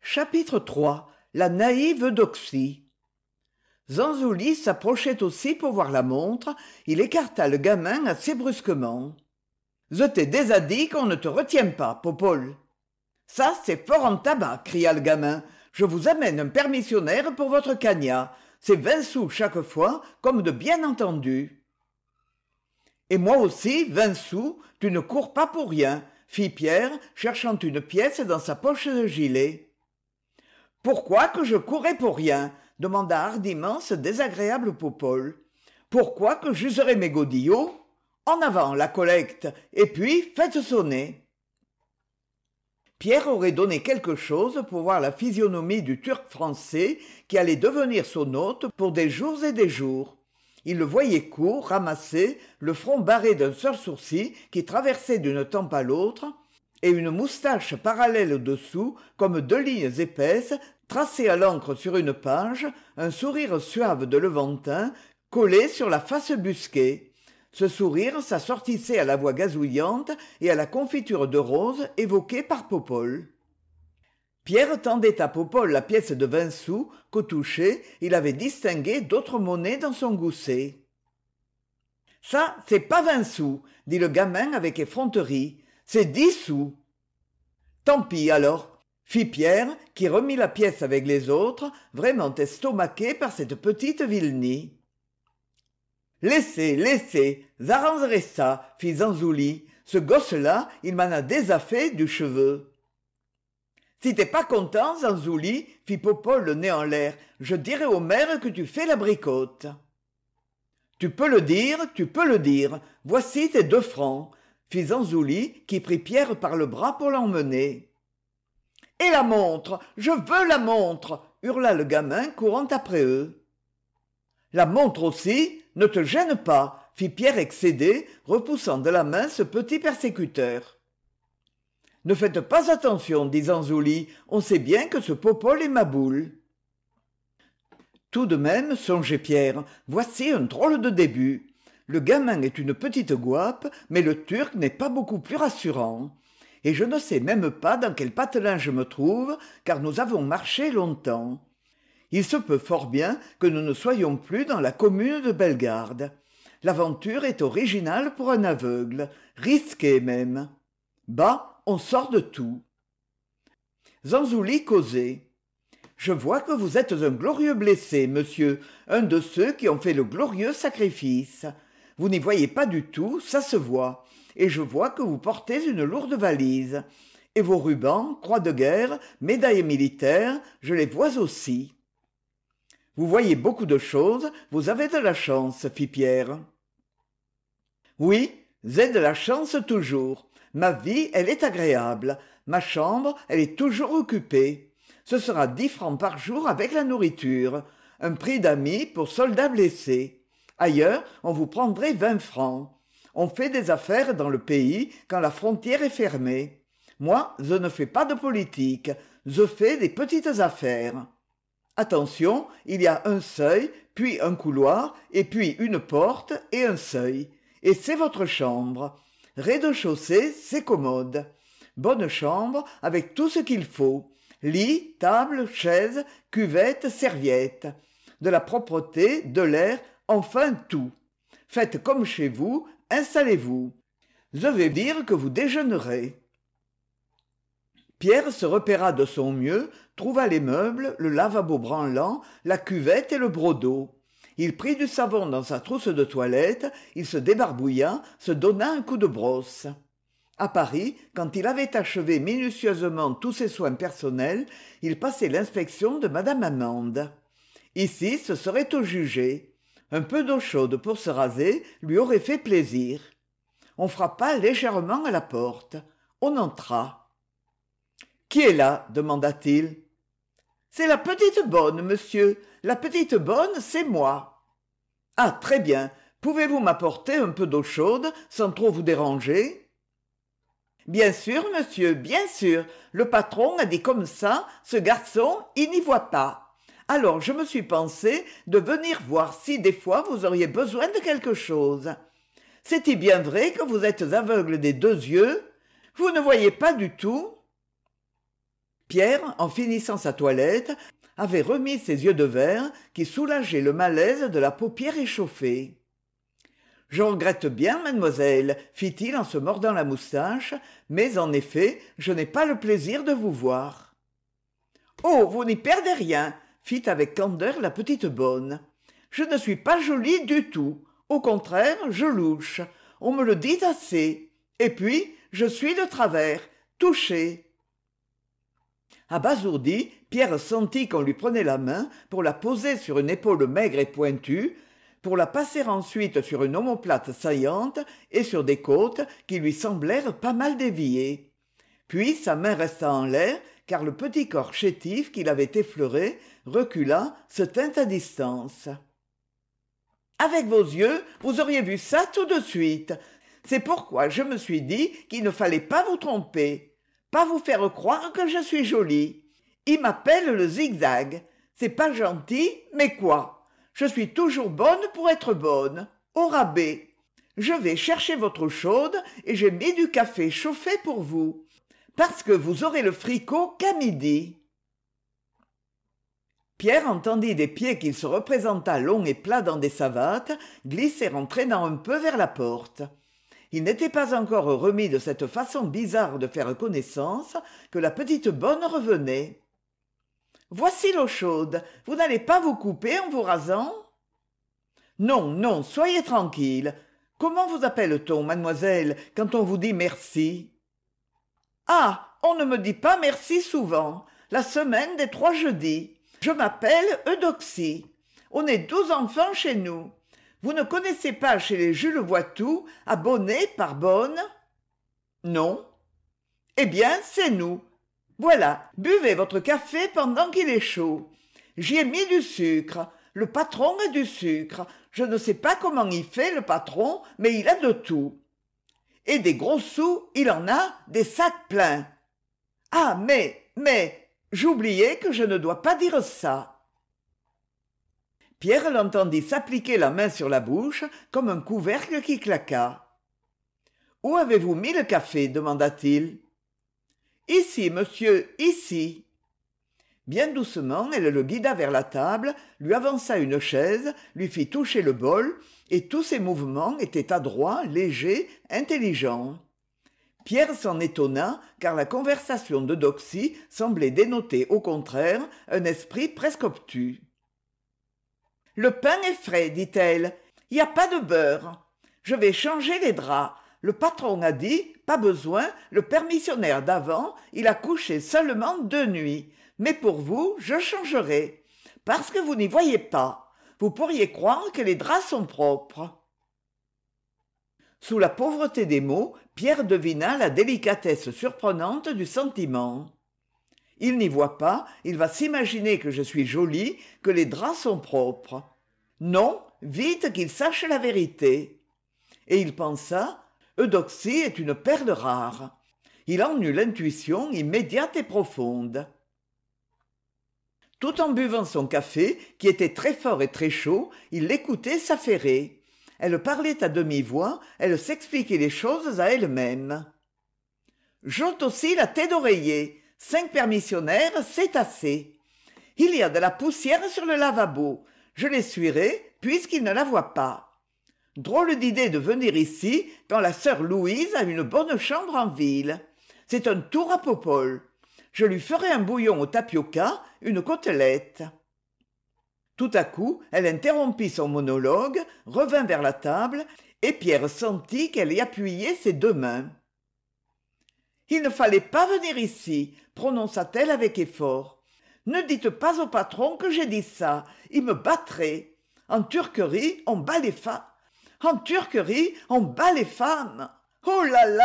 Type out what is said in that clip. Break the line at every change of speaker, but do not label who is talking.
Chapitre 3. La naïve Eudoxie. Zanzuli s'approchait aussi pour voir la montre. Il écarta le gamin assez brusquement. « Je t'ai déjà dit qu'on ne te retient pas, Popol. »« Ça, c'est fort en tabac, » cria le gamin. « Je vous amène un permissionnaire pour votre cagnat. C'est 20 sous chaque fois, comme de bien entendu. »« Et moi aussi, 20 sous, tu ne cours pas pour rien, » fit Pierre, cherchant une pièce dans sa poche de gilet. « Pourquoi que je courais pour rien ?» demanda hardiment ce désagréable Popol. « Pourquoi que j'userais mes godillots ? En avant, la collecte, et puis faites sonner. » Pierre aurait donné quelque chose pour voir la physionomie du Turc français qui allait devenir son hôte pour des jours et des jours. Il le voyait court, ramassé, le front barré d'un seul sourcil qui traversait d'une tempe à l'autre, et une moustache parallèle au-dessous, comme deux lignes épaisses, tracées à l'encre sur une page, un sourire suave de Levantin, collé sur la face busquée. Ce sourire s'assortissait à la voix gazouillante et à la confiture de rose évoquée par Popol. Pierre tendait à Popol la pièce de 20 sous qu'au toucher, il avait distingué d'autres monnaies dans son gousset. « Ça, c'est pas 20 sous, » dit le gamin avec effronterie. « C'est 10 sous. »« Tant pis alors, » fit Pierre, qui remit la pièce avec les autres, vraiment estomaqué par cette petite vilenie. « Laissez, laissez, j'arrangerai ça, fit Zanzuli. Ce gosse-là, il m'en a déjà fait du cheveu. » « Si t'es pas content, Zanzuli, fit Popol le nez en l'air, je dirai au maire que tu fais la bricotte. »« Tu peux le dire, voici tes 2 francs, » fit Zanzuli, qui prit Pierre par le bras pour l'emmener. « Et la montre, je veux la montre » hurla le gamin courant après eux. « La montre aussi, ne te gêne pas, » fit Pierre excédé, repoussant de la main ce petit persécuteur. « Ne faites pas attention, dit Zanzuli, on sait bien que ce Popol est ma boule. » Tout de même, songeait Pierre, voici un drôle de début. Le gamin est une petite gouape, mais le Turc n'est pas beaucoup plus rassurant. Et je ne sais même pas dans quel patelin je me trouve, car nous avons marché longtemps. Il se peut fort bien que nous ne soyons plus dans la commune de Bellegarde. L'aventure est originale pour un aveugle, risquée même. Bah, on sort de tout. Zanzuli causait. « Je vois que vous êtes un glorieux blessé, monsieur, un de ceux qui ont fait le glorieux sacrifice. Vous n'y voyez pas du tout, ça se voit, et je vois que vous portez une lourde valise. Et vos rubans, croix de guerre, médailles militaires, je les vois aussi. »« Vous voyez beaucoup de choses, vous avez de la chance, fit Pierre. »« Oui, j'ai de la chance toujours. Ma vie, elle est agréable. Ma chambre, elle est toujours occupée. Ce sera 10 francs par jour avec la nourriture. Un prix d'amis pour soldats blessés. Ailleurs, on vous prendrait 20 francs. On fait des affaires dans le pays quand la frontière est fermée. Moi, je ne fais pas de politique. Je fais des petites affaires. Attention, il y a un seuil, puis un couloir, et puis une porte et un seuil. Et c'est votre chambre. Rez-de-chaussée, c'est commode. Bonne chambre avec tout ce qu'il faut. Lit, table, chaise, cuvette, serviette. De la propreté, de l'air, enfin tout. Faites comme chez vous, installez-vous. Je vais dire que vous déjeunerez. Pierre se repéra de son mieux, trouva les meubles, le lavabo branlant, la cuvette et le broc d'eau. Il prit du savon dans sa trousse de toilette, il se débarbouilla, se donna un coup de brosse. À Paris, quand il avait achevé minutieusement tous ses soins personnels, il passait l'inspection de madame Amande. Ici, ce serait au jugé. Un peu d'eau chaude pour se raser lui aurait fait plaisir. On frappa légèrement à la porte. On entra. « Qui est là ?» demanda-t-il. « C'est la petite bonne, monsieur. La petite bonne, c'est moi. »« Ah, très bien. Pouvez-vous m'apporter un peu d'eau chaude, sans trop vous déranger ?»« Bien sûr, monsieur, bien sûr. Le patron a dit comme ça, ce garçon, il n'y voit pas. Alors je me suis pensé de venir voir si des fois vous auriez besoin de quelque chose. C'est-il bien vrai que vous êtes aveugle des 2 yeux ? Vous ne voyez pas du tout ? » Pierre, en finissant sa toilette, avait remis ses yeux de verre qui soulageaient le malaise de la paupière échauffée. « Je regrette bien, mademoiselle, fit-il en se mordant la moustache, mais en effet, je n'ai pas le plaisir de vous voir. »« Oh, vous n'y perdez rien, fit avec candeur la petite bonne. Je ne suis pas jolie du tout. Au contraire, je louche. On me le dit assez. Et puis, je suis de travers, touchée. » Abasourdi, Pierre sentit qu'on lui prenait la main pour la poser sur une épaule maigre et pointue, pour la passer ensuite sur une omoplate saillante et sur des côtes qui lui semblèrent pas mal déviées. Puis sa main resta en l'air, car le petit corps chétif qui l'avait effleuré recula, se tint à distance. « Avec vos yeux, vous auriez vu ça tout de suite. C'est pourquoi je me suis dit qu'il ne fallait pas vous tromper. Pas vous faire croire que je suis jolie. Il m'appelle le zigzag. C'est pas gentil, mais quoi? Je suis toujours bonne pour être bonne. Au rabais. Je vais chercher votre eau chaude et j'ai mis du café chauffé pour vous. Parce que vous aurez le fricot qu'à midi. » Pierre entendit des pieds qu'il se représenta longs et plats dans des savates glisser en traînant un peu vers la porte. Il n'était pas encore remis de cette façon bizarre de faire connaissance que la petite bonne revenait. « Voici l'eau chaude. Vous n'allez pas vous couper en vous rasant ? » ?»« Non, non, soyez tranquille. Comment vous appelle-t-on, mademoiselle, quand on vous dit merci ? » ?»« Ah, on ne me dit pas merci souvent. La semaine des 3 jeudis. Je m'appelle Eudoxie. On est 12 enfants chez nous. Vous ne connaissez pas chez les Jules Voitou, abonnés par bonne ? Non. Eh bien, c'est nous. Voilà, buvez votre café pendant qu'il est chaud. J'y ai mis du sucre. Le patron a du sucre. Je ne sais pas comment il fait, le patron, mais il a de tout. Et des gros sous, il en a des sacs pleins. Ah, mais, j'oubliais que je ne dois pas dire ça. Pierre l'entendit s'appliquer la main sur la bouche comme un couvercle qui claqua. « Où avez-vous mis le café ?» demanda-t-il. « Ici, monsieur, ici. » Bien doucement, elle le guida vers la table, lui avança une chaise, lui fit toucher le bol, et tous ses mouvements étaient adroits, légers, intelligents. Pierre s'en étonna, car la conversation de Doxy semblait dénoter au contraire un esprit presque obtus. « Le pain est frais, dit-elle. Il n'y a pas de beurre. Je vais changer les draps. Le patron a dit, pas besoin, le permissionnaire d'avant, il a couché seulement 2 nuits. Mais pour vous, je changerai. Parce que vous n'y voyez pas. Vous pourriez croire que les draps sont propres. » Sous la pauvreté des mots, Pierre devina la délicatesse surprenante du sentiment. Il n'y voit pas, il va s'imaginer que je suis jolie, que les draps sont propres. Non, vite qu'il sache la vérité. Et il pensa, Eudoxie est une perle rare. Il en eut l'intuition immédiate et profonde. Tout en buvant son café, qui était très fort et très chaud, il l'écoutait s'affairer. Elle parlait à demi-voix, elle s'expliquait les choses à elle-même. « J'ôte aussi la tête d'oreiller. 5 permissionnaires, c'est assez. Il y a de la poussière sur le lavabo. Je l'essuierai, puisqu'il ne la voit pas. Drôle d'idée de venir ici quand la sœur Louise a une bonne chambre en ville. C'est un tour à Popol. Je lui ferai un bouillon au tapioca, une côtelette. » Tout à coup, elle interrompit son monologue, revint vers la table, et Pierre sentit qu'elle y appuyait ses 2 mains. « Il ne fallait pas venir ici, » prononça-t-elle avec effort. « Ne dites pas au patron que j'ai dit ça, il me battrait. En Turquerie, on bat les femmes. En Turquerie, on bat les femmes. Oh là là !»